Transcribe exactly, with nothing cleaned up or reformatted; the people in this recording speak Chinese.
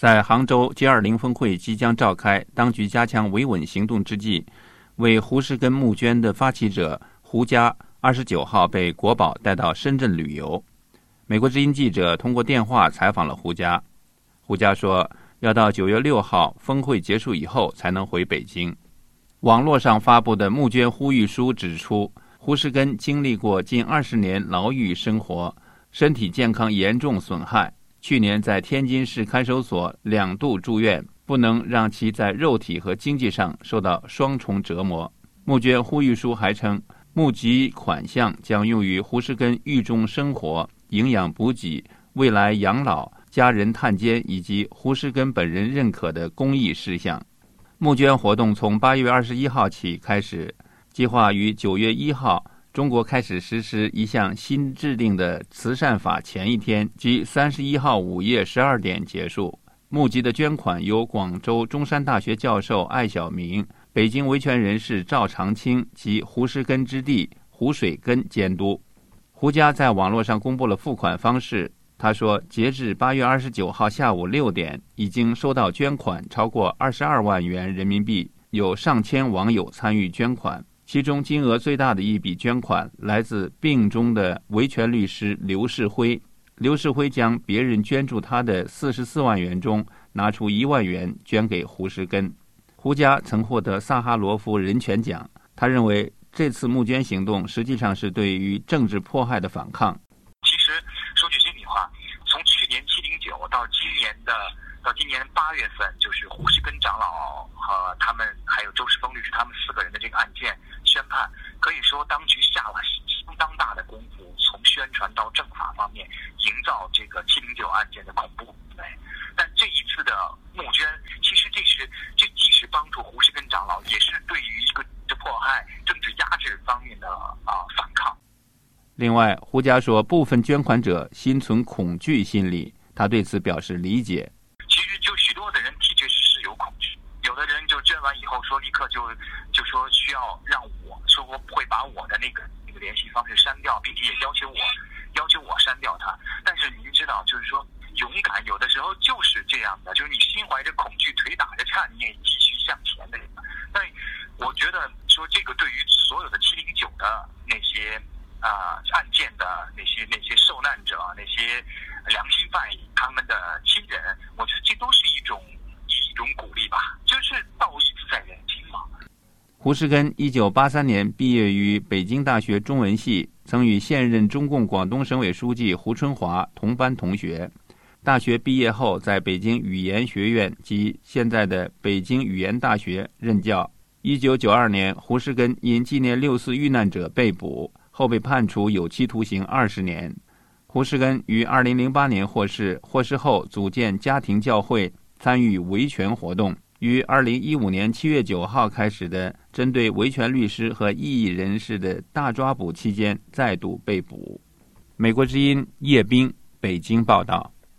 在杭州 G 二十 峰会即将召开，当局加强维稳行动之际，为胡石根募捐的发起者胡佳二十九号被国保带到深圳旅游。美国之音记者通过电话采访了胡佳，胡佳说要到九月六号峰会结束以后才能回北京。网络上发布的募捐呼吁书指出，胡石根经历过近二十年牢狱生活，身体健康严重损害，去年在天津市看守所两度住院，不能让其在肉体和经济上受到双重折磨。募捐呼吁书还称，募集款项将用于胡石根狱中生活、营养补给、未来养老、家人探监以及胡石根本人认可的公益事项。募捐活动从八月二十一号起开始，计划于九月一号中国开始实施一项新制定的慈善法前一天，即三十一号午夜十二点结束。募集的捐款由广州中山大学教授艾晓明、北京维权人士赵长青及胡石根之弟胡水根监督。胡佳在网络上公布了付款方式，他说截至八月二十九号下午六点，已经收到捐款超过二十二万元人民币，有上千网友参与捐款。其中金额最大的一笔捐款来自病中的维权律师刘世辉。刘世辉将别人捐助他的四十四万元中拿出一万元捐给胡石根。胡佳曾获得萨哈罗夫人权奖，他认为这次募捐行动实际上是对于政治迫害的反抗。 其实说句心里话，从去年七零九到今年的到今年八月份，就是胡石根长老和他们还有周世峰律师他们四个人的这个案件宣判，可以说当局下了相当大的功夫，从宣传到政法方面营造这个七零九案件的恐怖氛围。但这一次的募捐，其实这是这既是帮助胡石根长老，也是对于一个迫害、政治压制方面的啊反抗。 另外，胡佳说，部分捐款者心存恐惧心理，他对此表示理解。 其实就许多的人的确是有恐惧，有的人就捐完以后说立刻就就说需要让我说会把我的那个那个联系方式删掉，并且也要求我要求我删掉它。但是您知道，就是说勇敢有的时候就是这样的，就是你心怀着恐惧，腿打着颤，你也继续向前的。但我觉得说这个对于所有的七零九的那些啊、呃、案件的那些那些受难者、那些良心犯他们的亲人，我觉得这都是一种一种鼓励吧，就是道义在人心嘛。 胡石根一九八三年毕业于北京大学中文系，曾与现任中共广东省委书记胡春华同班同学。大学毕业后，在北京语言学院及现在的北京语言大学任教。一九九二年，胡石根因纪念六四遇难者被捕，后被判处有期徒刑二十年。胡石根于二零零八年获释，获释后组建家庭教会，参与维权活动。于二零一五年七月九号开始的针对维权律师和异议人士的大抓捕期间，再度被捕。美国之音叶冰北京报道。